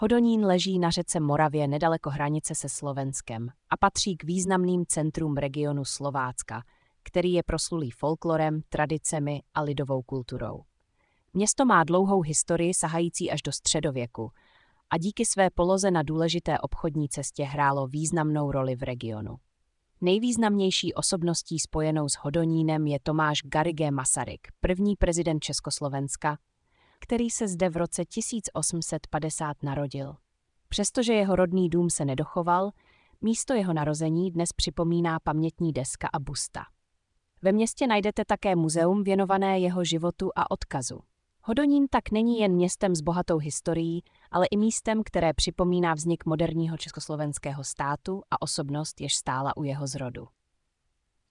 Hodonín leží na řece Moravě nedaleko hranice se Slovenskem a patří k významným centrům regionu Slovácka, který je proslulý folklorem, tradicemi a lidovou kulturou. Město má dlouhou historii sahající až do středověku a díky své poloze na důležité obchodní cestě hrálo významnou roli v regionu. Nejvýznamnější osobností spojenou s Hodonínem je Tomáš Garrigue Masaryk, první prezident Československa, který se zde v roce 1850 narodil. Přestože jeho rodný dům se nedochoval, místo jeho narození dnes připomíná pamětní deska a busta. Ve městě najdete také muzeum věnované jeho životu a odkazu. Hodonín tak není jen městem s bohatou historií, ale i místem, které připomíná vznik moderního československého státu a osobnost, jež stála u jeho zrodu.